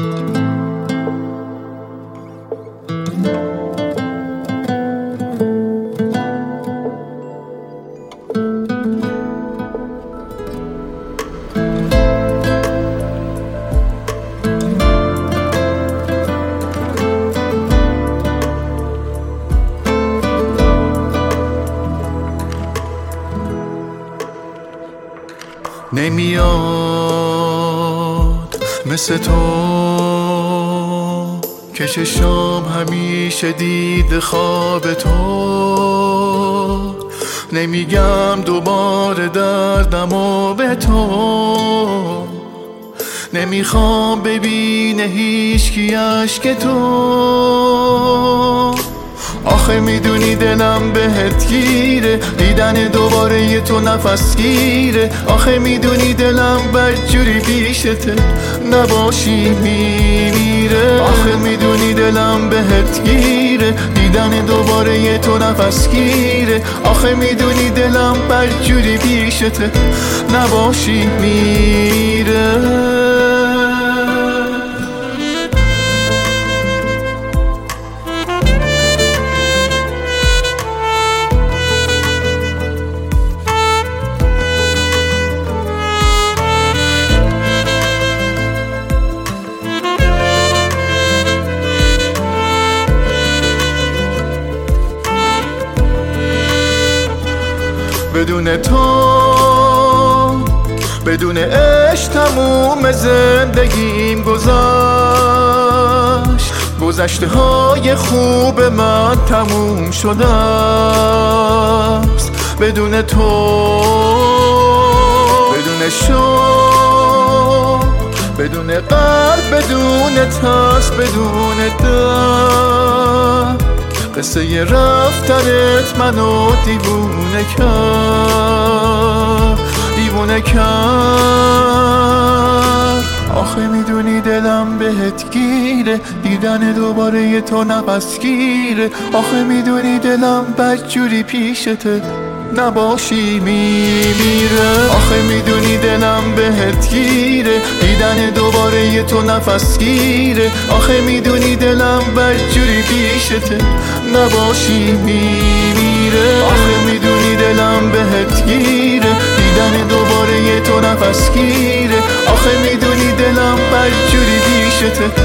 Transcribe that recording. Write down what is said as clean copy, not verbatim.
نمیاد مثل تو که چشام همیشه دید خواب تو. نمیگم دوباره دردمو به تو، نمیخوام ببینه هیچکی اشک تو. آخه میدونی دلم بهت گیره، دیدن دوباره یه تو نفس گیره. آخه میدونی دلم بدجوری پیشته، نباشی میمیره. آخه میدونی دلم بهت گیره، دیدن دوباره یه تو نفس گیره. آخه میدونی دلم بدجوری پیشته، نباشی میره. بدون تو، بدون عشق تموم زندگیم گذشت. گذشته های خوب من تموم شده است. بدون تو، بدون شوق، بدون قلب، بدون ترس، بدون درد. قصه رفتنت منو دیوونه کرد، دیوونه کرد. آخه میدونی دلم بهت گیره، دیدن دوباره یه تو نفس گیره. آخه میدونی دلم بدجوری پیشته، نباشی میمیره. آخه میدونی دلم بهت گیره، دیدن دوباره یه تو نفس گیره. آخه میدونی دلم بدجوری پیشته، نباشی میمیره. آخه میدونی دلم بهت گیره، دیدن دوباره یه تو نفس گیره. آخه میدونی دلم بدجوری پیشته،